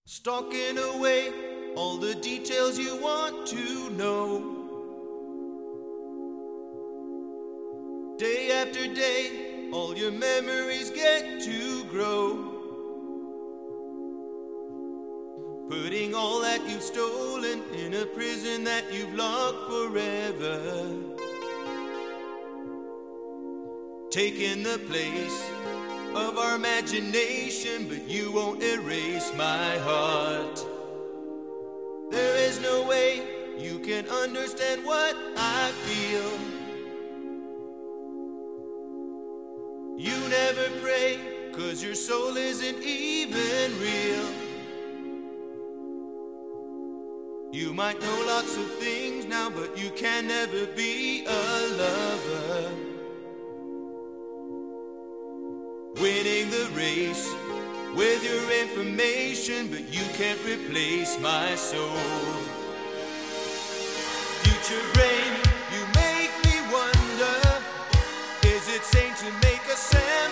Stalking away all the details you want to know. Day after day, all your memories get to grow. Putting all that you've stolen in a prison that you've locked forever. Taking the place of our imagination, but you won't erase my heart. There is no way you can understand what I feel. You never pray, 'cause your soul isn't even real. You might know lots of things now, but you can never be a lover. Winning the race with your information, but you can't replace my soul. Future brain, you make me wonder, is it sane to make a sound?